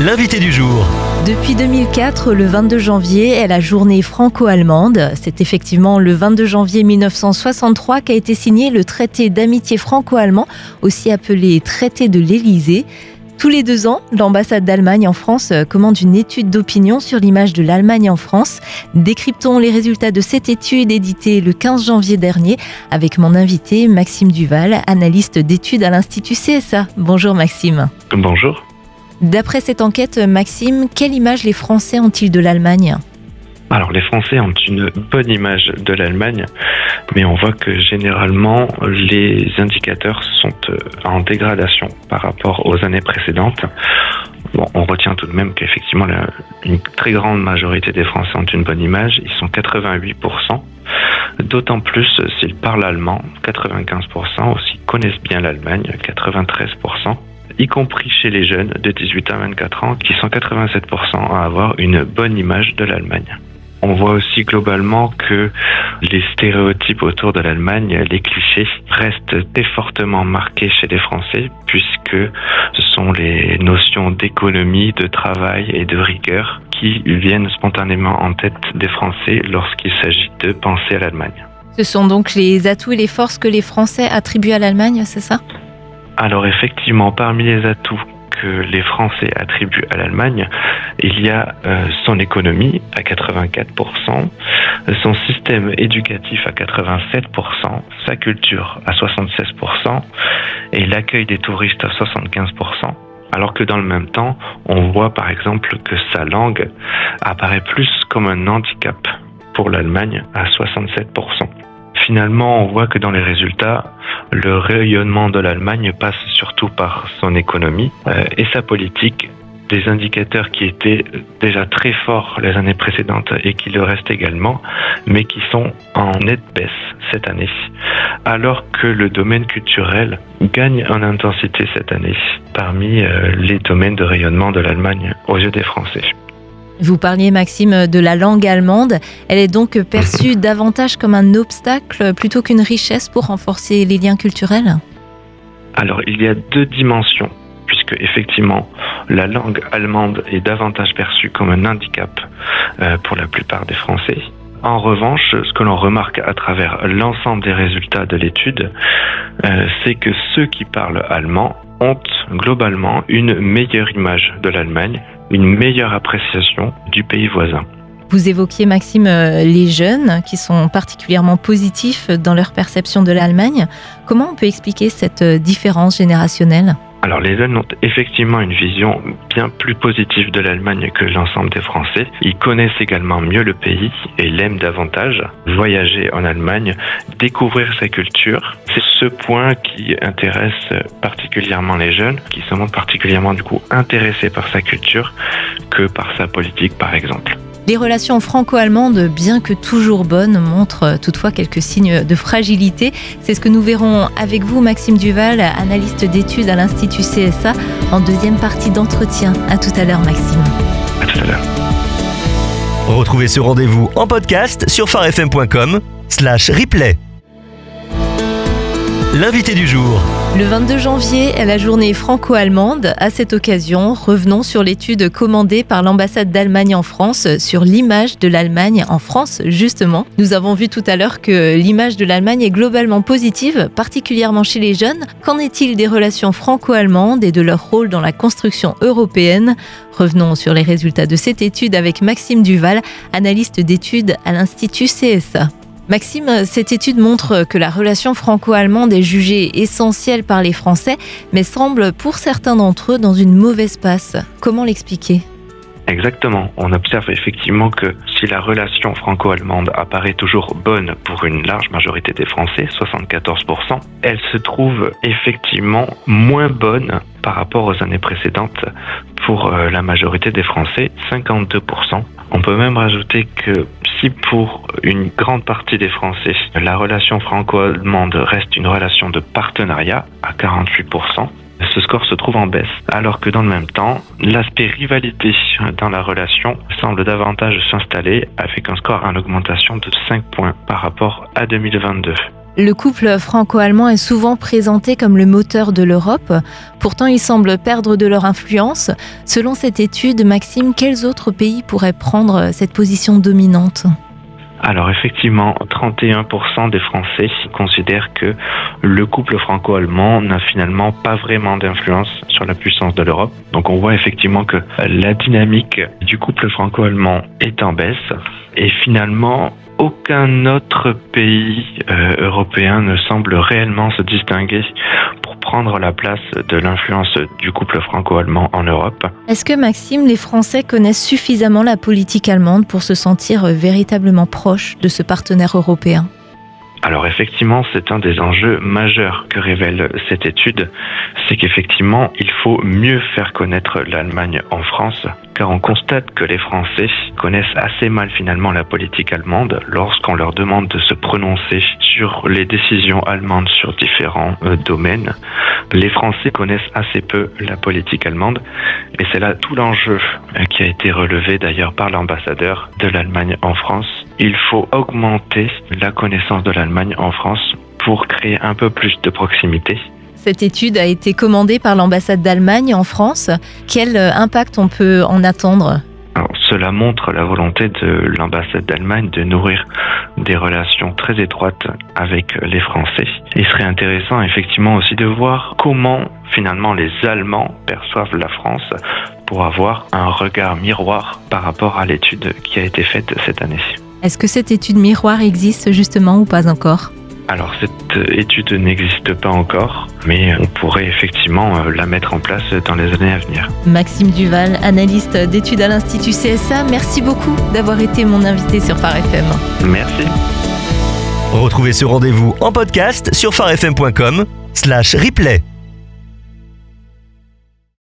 L'invité du jour. Depuis 2004, le 22 janvier est la journée franco-allemande. C'est effectivement le 22 janvier 1963 qu'a été signé le traité d'amitié franco-allemand, aussi appelé traité de l'Élysée. Tous les 2 ans, l'ambassade d'Allemagne en France commande une étude d'opinion sur l'image de l'Allemagne en France. Décryptons les résultats de cette étude éditée le 15 janvier dernier avec mon invité Maxime Duval, analyste d'études à l'Institut CSA. Bonjour Maxime. Bonjour. D'après cette enquête, Maxime, quelle image les Français ont-ils de l'Allemagne ? Alors les Français ont une bonne image de l'Allemagne, mais on voit que généralement les indicateurs sont en dégradation par rapport aux années précédentes. Bon, on retient tout de même qu'effectivement une très grande majorité des Français ont une bonne image, ils sont 88%, d'autant plus s'ils parlent allemand, 95%, aussi connaissent bien l'Allemagne, 93%. Y compris chez les jeunes de 18 à 24 ans, qui sont 87% à avoir une bonne image de l'Allemagne. On voit aussi globalement que les stéréotypes autour de l'Allemagne, les clichés, restent très fortement marqués chez les Français, puisque ce sont les notions d'économie, de travail et de rigueur qui viennent spontanément en tête des Français lorsqu'il s'agit de penser à l'Allemagne. Ce sont donc les atouts et les forces que les Français attribuent à l'Allemagne, c'est ça ? Alors effectivement, parmi les atouts que les Français attribuent à l'Allemagne, il y a son économie à 84%, son système éducatif à 87%, sa culture à 76% et l'accueil des touristes à 75%. Alors que dans le même temps, on voit par exemple que sa langue apparaît plus comme un handicap pour l'Allemagne à 67%. Finalement, on voit que dans les résultats, le rayonnement de l'Allemagne passe surtout par son économie et sa politique, des indicateurs qui étaient déjà très forts les années précédentes et qui le restent également, mais qui sont en nette baisse cette année, alors que le domaine culturel gagne en intensité cette année parmi les domaines de rayonnement de l'Allemagne aux yeux des Français. Vous parliez, Maxime, de la langue allemande. Elle est donc perçue davantage comme un obstacle plutôt qu'une richesse pour renforcer les liens culturels ? Alors, il y a 2 dimensions, puisque effectivement, la langue allemande est davantage perçue comme un handicap pour la plupart des Français. En revanche, ce que l'on remarque à travers l'ensemble des résultats de l'étude, c'est que ceux qui parlent allemand ont globalement une meilleure image de l'Allemagne, une meilleure appréciation du pays voisin. Vous évoquiez, Maxime, les jeunes qui sont particulièrement positifs dans leur perception de l'Allemagne. Comment on peut expliquer cette différence générationnelle ? Alors les jeunes ont effectivement une vision bien plus positive de l'Allemagne que l'ensemble des Français. Ils connaissent également mieux le pays et l'aiment davantage. Voyager en Allemagne, découvrir sa culture, c'est ce point qui intéresse particulièrement les jeunes, qui se montrent particulièrement du coup intéressés par sa culture que par sa politique par exemple. Les relations franco-allemandes, bien que toujours bonnes, montrent toutefois quelques signes de fragilité. C'est ce que nous verrons avec vous, Maxime Duval, analyste d'études à l'Institut CSA, en deuxième partie d'entretien. À tout à l'heure, Maxime. À tout à l'heure. Retrouvez ce rendez-vous en podcast sur farfm.com/replay. L'invité du jour. Le 22 janvier est la journée franco-allemande. À cette occasion, revenons sur l'étude commandée par l'ambassade d'Allemagne en France sur l'image de l'Allemagne en France, justement. Nous avons vu tout à l'heure que l'image de l'Allemagne est globalement positive, particulièrement chez les jeunes. Qu'en est-il des relations franco-allemandes et de leur rôle dans la construction européenne ? Revenons sur les résultats de cette étude avec Maxime Duval, analyste d'études à l'Institut CSA. Maxime, cette étude montre que la relation franco-allemande est jugée essentielle par les Français, mais semble pour certains d'entre eux dans une mauvaise passe. Comment l'expliquer ? Exactement. On observe effectivement que si la relation franco-allemande apparaît toujours bonne pour une large majorité des Français, 74%, elle se trouve effectivement moins bonne par rapport aux années précédentes pour la majorité des Français, 52%. On peut même rajouter que si pour une grande partie des Français, la relation franco-allemande reste une relation de partenariat à 48%, ce score se trouve en baisse, alors que dans le même temps, l'aspect rivalité dans la relation semble davantage s'installer avec un score en augmentation de 5 points par rapport à 2022. Le couple franco-allemand est souvent présenté comme le moteur de l'Europe. Pourtant, ils semblent perdre de leur influence. Selon cette étude, Maxime, quels autres pays pourraient prendre cette position dominante ? Alors effectivement, 31% des Français considèrent que le couple franco-allemand n'a finalement pas vraiment d'influence sur la puissance de l'Europe. Donc on voit effectivement que la dynamique du couple franco-allemand est en baisse. Et finalement, aucun autre pays européen ne semble réellement se distinguer pour prendre la place de l'influence du couple franco-allemand en Europe. Est-ce que, Maxime, les Français connaissent suffisamment la politique allemande pour se sentir véritablement proches de ce partenaire européen ? Alors effectivement, c'est un des enjeux majeurs que révèle cette étude, c'est qu'effectivement, il faut mieux faire connaître l'Allemagne en France, car on constate que les Français connaissent assez mal finalement la politique allemande lorsqu'on leur demande de se prononcer sur les décisions allemandes sur différents domaines. Les Français connaissent assez peu la politique allemande et c'est là tout l'enjeu qui a été relevé d'ailleurs par l'ambassadeur de l'Allemagne en France. Il faut augmenter la connaissance de l'Allemagne en France pour créer un peu plus de proximité. Cette étude a été commandée par l'ambassade d'Allemagne en France. Quel impact on peut en attendre ? Alors, cela montre la volonté de l'ambassade d'Allemagne de nourrir des relations très étroites avec les Français. Il serait intéressant effectivement aussi de voir comment finalement les Allemands perçoivent la France pour avoir un regard miroir par rapport à l'étude qui a été faite cette année. Est-ce que cette étude miroir existe justement ou pas encore ? Alors cette étude n'existe pas encore, mais on pourrait effectivement la mettre en place dans les années à venir. Maxime Duval, analyste d'études à l'Institut CSA, merci beaucoup d'avoir été mon invité sur Phare FM. Merci. Retrouvez ce rendez-vous en podcast sur pharefm.com/replay.